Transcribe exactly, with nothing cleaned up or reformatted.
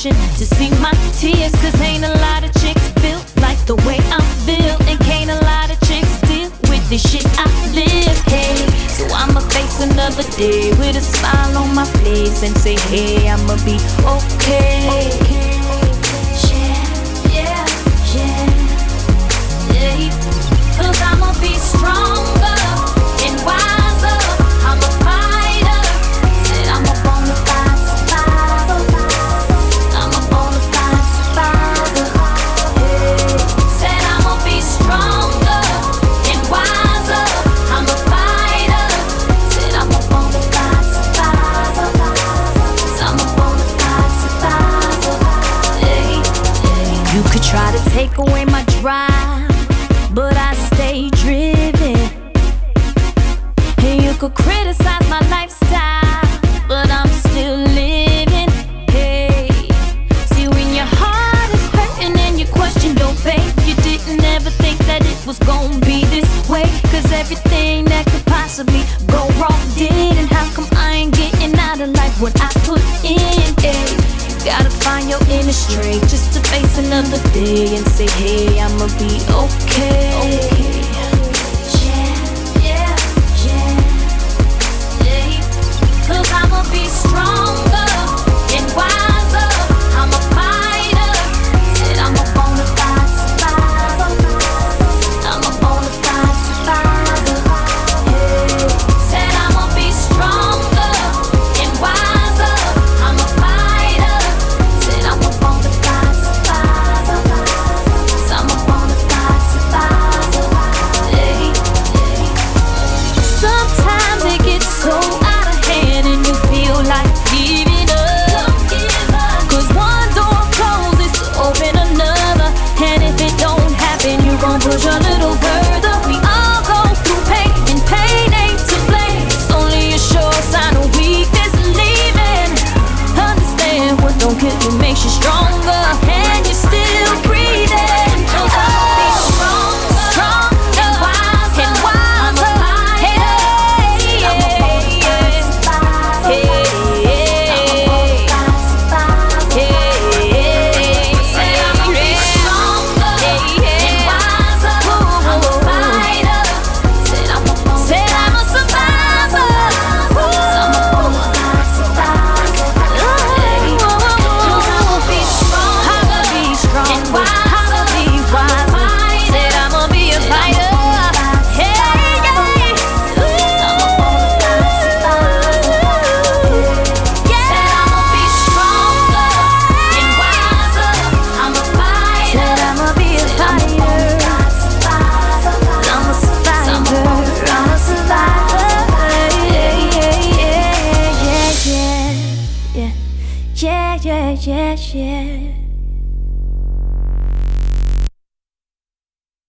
reflection to see my tears. Cause ain't a lot of chicks built like the way I'm built, and can't a lot of chicks deal with the shit I live. Hey, so I'ma face another day with a smile on my face and say, hey, I'ma be okay. Yeah, yeah, yeah, yeah. Cause I'ma be stronger and wiser. I'm a fighter. Said I'm a bona fide survivor. I'm a bona fide survivor. Yeah. Said I'ma be stronger and wiser. I'm a fighter. Said I'm a bona fide survivor. I'm a bona fide survivor. Yeah. Yeah. You could try to take away my drive, but I stay driven. And you could criticize my lifestyle, but I'm still living. Hey, see, when your heart is hurting and you question your faith, you didn't ever think that it was gonna be this way. Cause everything that could possibly go wrong did. And how come I ain't getting out of life what I put in? Hey, you gotta find your inner strength just to face another day and say, hey, I'ma be okay. Okay. I'ma be stronger and wiser. I'm a fighter. Said I'm a bona fide survivor. I'm a bona fide survivor. Yeah. Said I'ma be stronger and wiser. I'm a fighter. Said I'm a bona fide survivor. I'm a bona fide survivor. Yeah. Yeah. Sometimes it gets so out of hand and you feel like giving up. Cause one door closes to open another, and if it don't happen, you gon' push a little further. We all go through pain, and pain ain't to blame. It's only a sure sign of weakness leaving. Understand what don't kill you makes you stronger, and you're still breathing. Cause I'll be stronger, stronger and wiser, and wiser. Hey, I'm a bona fide survivor. Hey. Yeah, yeah, yeah, yeah.